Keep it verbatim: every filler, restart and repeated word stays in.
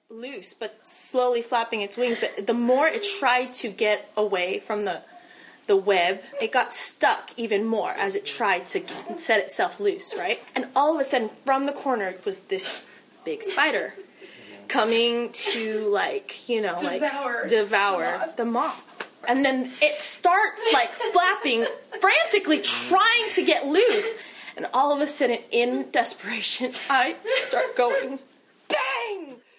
loose, but slowly flapping its wings. But the more it tried to get away from the the web, it got stuck even more as it tried to set itself loose, right? And all of a sudden, from the corner was this big spider coming to, like, you know, devour. like devour the moth. And then it starts, like, flapping, frantically trying to get loose. And all of a sudden, in desperation, I start going, bang!